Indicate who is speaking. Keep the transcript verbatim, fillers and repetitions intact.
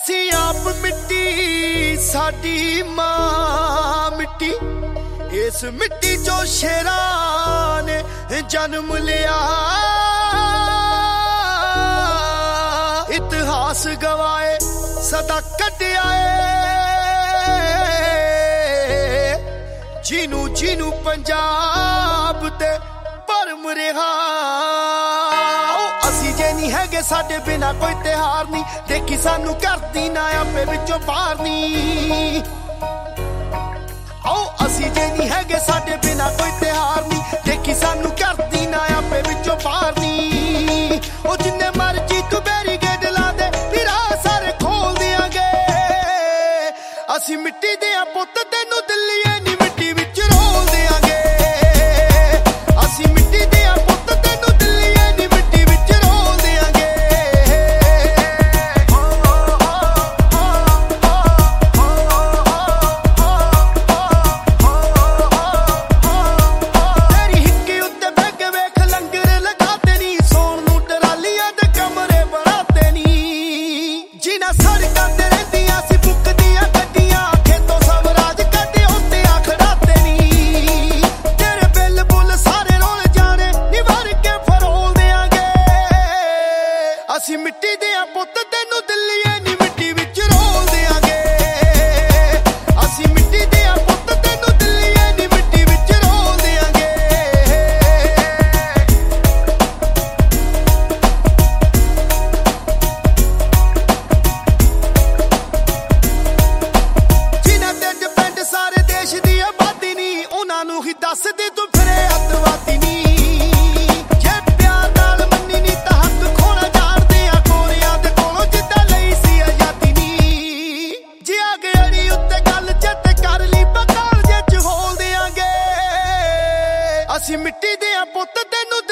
Speaker 1: ਅਸੀਂ ਆਪ ਮਿੱਟੀ ਸਾਡੀ ਮਾਂ ਮਿੱਟੀ, ਇਸ ਮਿੱਟੀ ਚੋਂ ਸ਼ੇਰਾਂ ਨੇ ਜਨਮ ਲਿਆ। ਇਤਿਹਾਸ ਗਵਾਏ ਸਦਾ ਕੱਢਿਆ ਏ, ਜਿਹਨੂੰ ਜਿਹਨੂੰ ਪੰਜਾਬ ਤੇ ਭਰਮ ਰਿਹਾ। ਅਸੀਂ ਜੇ ਨਹੀਂ ਹੈਗੇ ਸਾਡੇ ਬਿਨਾ ਕੋਈ ਤਿਉਹਾਰ ਨਹੀਂ, ਦੇਖੀ ਸਾਨੂੰ ਕਰਦੀ ਨਾ ਆਪੇ ਵਿੱਚੋਂ ਬਾਹਰ ਨੀ। ਆਓ ਅਸੀਂ ਜੇ ਨਹੀਂ ਹੈਗੇ ਸਾਡੇ ਬਿਨਾ ਕੋਈ ਤਿਉਹਾਰ ਨਹੀਂ, ਦੇਖੀ ਸਾਨੂੰ ਕਰਦੀ ਨਾ ਆਪੇ ਵਿੱਚੋਂ ਬਾਹਰ ਨੀ। ਉਹ ਜਿੰਨੇ ਮਰਜੀ ਤੂੰ ਬੈਰੀਕੇਡ ਲਾ ਦੇ, ਵੀਰਾ ਸਾਰੇ ਖੋਲ ਦਿਆਂਗੇ। ਅਸੀਂ ਮਿੱਟੀ ਦੇ ਆ ਪੁੱਤ, ਤੈਨੂੰ ਦਿੱਲੀਏ ਨੀ ਮਿੱਟੀ ਵਿੱਚ ਰੋਲ ਦਿਆਂਗੇ। ਅਸੀਂ ਮਿੱਟੀ ਦੇ ਆ ਪੁੱਤ, ਤੈਨੂੰ ਦਿੱਲੀਏ ਨੀ ਮਿੱਟੀ ਵਿੱਚ ਰੋਲ ਦਿਆਂਗੇ। ਤੇਰੀ ਹਿੱਕੀ ਉੱਤੇ ਬਹਿ ਕੇ ਵੇਖ ਲੰਗਰ ਲਗਾਤੇ ਨੀ, ਸੌਣ ਨੂੰ ਟਰਾਲੀਆਂ ਦੇ ਕਮਰੇ ਬਣਾਤੇ ਨੀ। ਜਿਨ੍ਹਾਂ ਸੜਕਾਂ ਤੇ ਰਹਿੰਦੀਆਂ ਸੀ ਬੁੱਕਦੀਆਂ ਗੱਡੀਆਂ, ਖੇਤੋਂ ਸਵਰਾਜ ਕੱਢੇ ਉੱਤੇ ਆ ਖੜਾਤੇ ਨੀ। ਤੇਰੇ ਬਿੱਲ ਬੁੱਲ ਸਾਰੇ ਰੋਲ ਜਾਣੇ ਨੀ, ਵਰ ਕੇ ਫਰੋਲ ਦਿਆਂਗੇ। ਅਸੀਂ ਮਿੱਟੀ ਦੇ ਆ ਪੁੱਤ, ਤੈਨੂੰ ਦਿੱਲੀਏ ਨੀ ਮਿੱਟੀ ਵਿੱਚ ਰੋਲ ਦਿਆਂਗੇ। ਅਸੀਂ ਮਿੱਟੀ ਦੇ ਆ ਪੁੱਤ, ਤੈਨੂੰ ਦਿੱਲੀਏ ਨੀ ਮਿੱਟੀ ਵਿੱਚ ਰੋਲ ਦਿਆਂਗੇ। ਜਿਨ੍ਹਾਂ ਤੇ ਡਿਪੈਂਡ ਸਾਰੇ ਦੇਸ਼ ਦੀ ਆਬਾਦੀ ਨੀ, ਉਹਨਾਂ ਨੂੰ ਹੀ ਦੱਸਦੀ ਤੂੰ ਫਿਰੇ ਅੱਤਵਾਦੀ ਨੀ। ਜੇ ਪਿਆਰ ਨਾਲ ਮੰਨੀ ਨੀ ਤਾਂ ਹੱਥ ਖੋਣਾ ਜਾਣਦੇ ਆ ਗੋਰਿਆਂ ਦੇ ਕੋਲੋਂ, ਜਿੱਦਾਂ ਲਈ ਸੀ ਆਜ਼ਾਦੀ ਨੀ। ਜੇ ਆ ਗਈ ਉੱਤੇ ਗੱਲ ਚੇਤੇ ਕਰ ਲਈ, ਬਕਾਲ ਜੇ ਚ ਹੋਲ ਦਿਆਂਗੇ। ਅਸੀਂ ਮਿੱਟੀ ਦੇ ਆ ਪੁੱਤ, ਤੈਨੂੰ